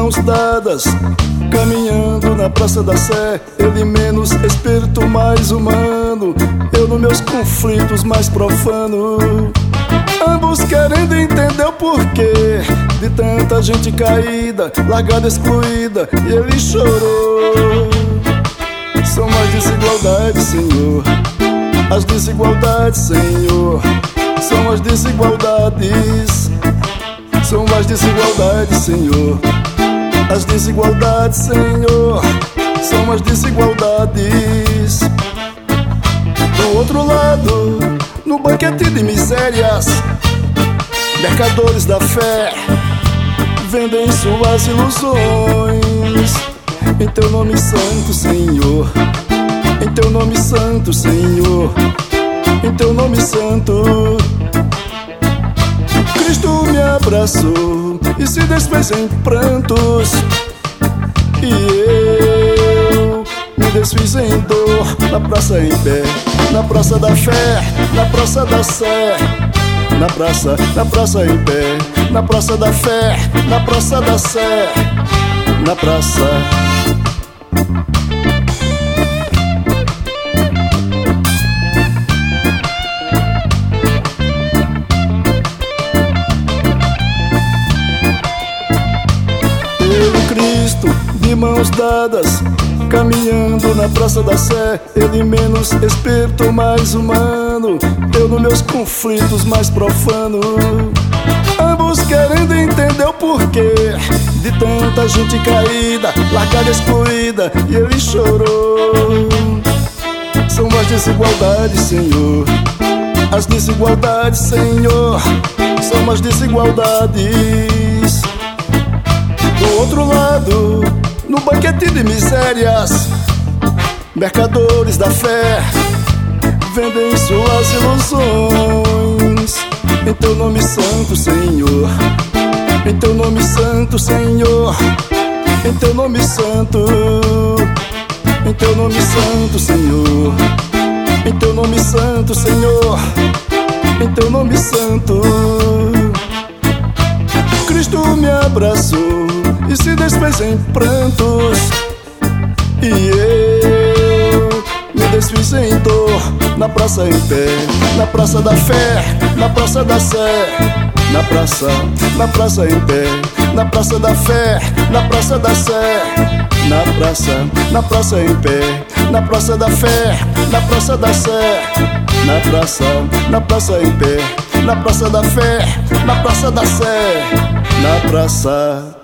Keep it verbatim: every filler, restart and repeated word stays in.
mãos dadas, caminhando na Praça da Sé. Ele menos espírito, mais humano, eu nos meus conflitos mais profano. Ambos querendo entender o porquê de tanta gente caída, largada, excluída, e ele chorou. São as desigualdades, Senhor, as desigualdades, Senhor. São as desigualdades, são as desigualdades, Senhor. As desigualdades, Senhor, são as desigualdades. Do outro lado, no banquete de misérias, mercadores da fé vendem suas ilusões. Em teu nome santo, Senhor, em teu nome santo, Senhor, em teu nome santo. Cristo me abraçou e se desfez em prantos, e eu me desfiz em dor na praça em pé, na praça da fé, na praça da Sé. Na praça, na praça em pé, na praça da fé, na praça da Sé. Na praça. Eu e Cristo, de mãos dadas, caminhando na Praça da Sé. Ele menos espírito, mais humano, eu nos meus conflitos mais profano. Ambos querendo entender o porquê de tanta gente caída, largada, excluída, e ele chorou. São as desigualdades, Senhor, as desigualdades, Senhor. São as desigualdades. Do outro lado, no banquete de misérias, mercadores da fé vendem suas ilusões. Em teu nome santo, Senhor, em teu nome santo, Senhor, em teu nome santo, em teu nome santo, Senhor, em teu nome santo, Senhor, em teu nome santo. Cristo me abraçou e se desfez em prantos, e eu me desfiz em dor na praça em pé, na praça da fé, na praça da Sé. Na praça, na praça em pé, na praça da fé, na praça da Sé. Na praça, na praça em pé, na praça da fé, na praça da Sé. Na praça, na praça em pé, na praça da fé, na praça da Sé. Na praça.